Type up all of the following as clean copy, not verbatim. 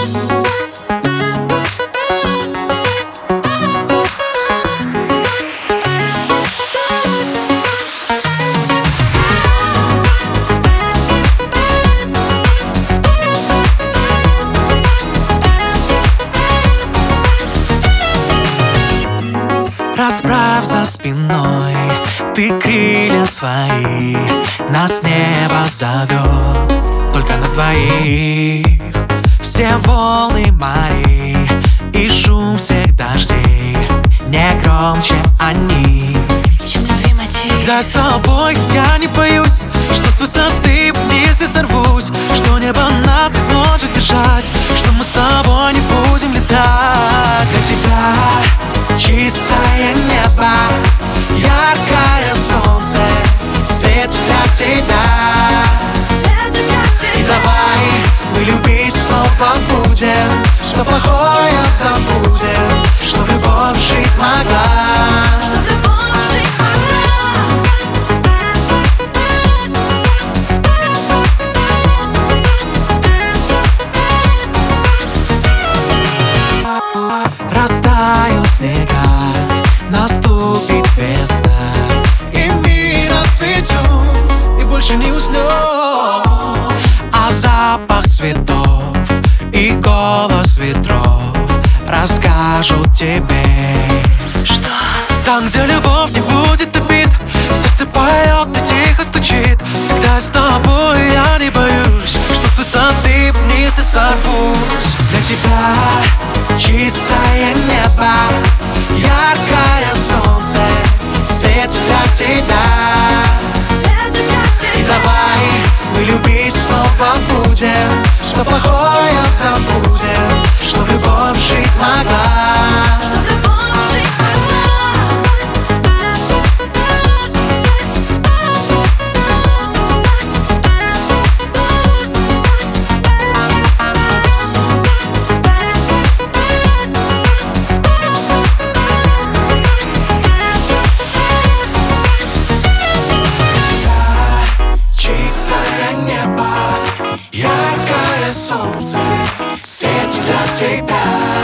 Расправь за спиной ты крылья свои, нас небо зовет, только нас двоих. Все волны морей и шум всех дождей не громче они, чем любви мотив. Когда с тобой я не боюсь, что с высоты вниз я сорвусь, что небо нас не сможет держать, что мы с тобой не будем летать. Для тебя чистое небо, яркое солнце светит для тебя. И давай мы любить снова будем, что плохое забудем, чтоб любовь жить могла. Растают снега, наступит весна, и мир расцветет, и больше не уснет. А запах цветов и голос ветров расскажут тебе, что там, где любовь не будет обид, сердце поет и тихо стучит. Когда с тобой я не боюсь, что с высоты вниз я сорвусь. Для тебя чистое небо, яркое солнце светит для тебя. И давай мы любить снова будем, что плохое забудем, чтоб любовь жить могла. Солнце светит для тебя.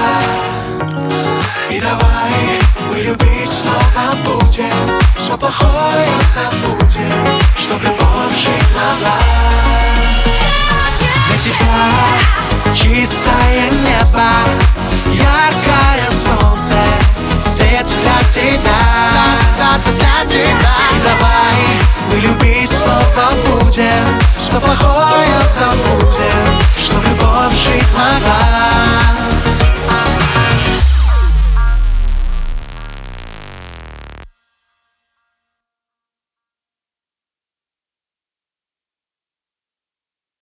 И давай мы любить снова будем, что плохое забудем, чтоб любовь жить могла. Для тебя чистое небо, яркое солнце светит для тебя. И давай мы любить снова будем, что плохое забудем,